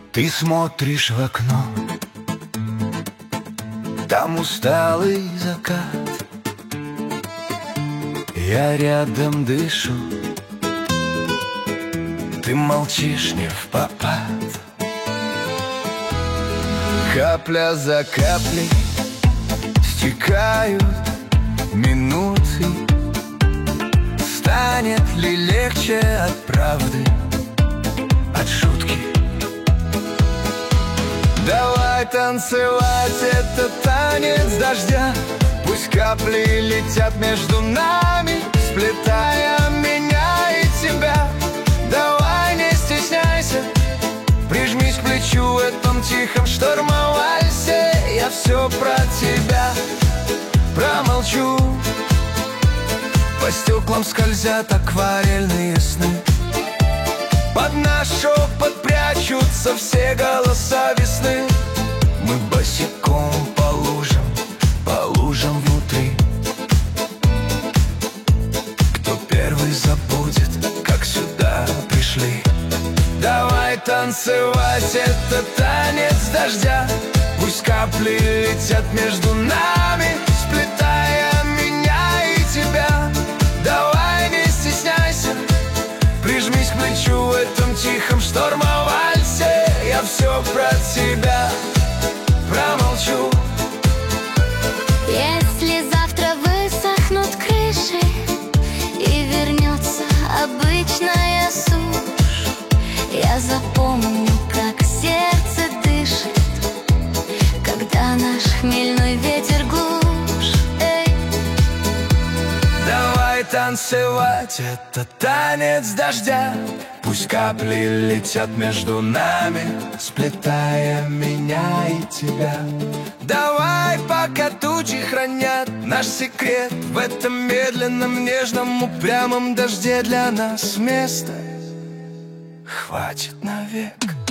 Ты смотришь в окно, там усталый закат. Я рядом дышу, ты молчишь не впопад. Капля за каплей стекают минуты. Станет ли легче от правды, от шутки? Давай танцевать этот танец дождя. Пусть капли летят между нами, сплетая меня и тебя. Давай не стесняйся, прижмись к плечу в этом тихом штормовальсе. Я все про тебя промолчу. По стеклам скользят акварельные сны. Под наш шепот прячутся все голоса весны. Мы босиком по лужам внутри. Кто первый забудет, как сюда пришли? Давай танцевать этот танец дождя. Пусть капли летят между нами, сплетая меня и тебя. Давай не стесняйся, прижмись к плечу в этом тихом штормовальсе. Я все про тебя промолчу. Если завтра высохнут крыши и вернется обычная сушь, я запомню, как сердце дышит, когда наш хмельной ветер глушь. Давай танцевать этот танец дождя. Пусть капли летят между нами, сплетая меня и тебя. Давай, пока тучи хранят наш секрет, в этом медленном, нежном, упрямом дожде для нас места хватит навек.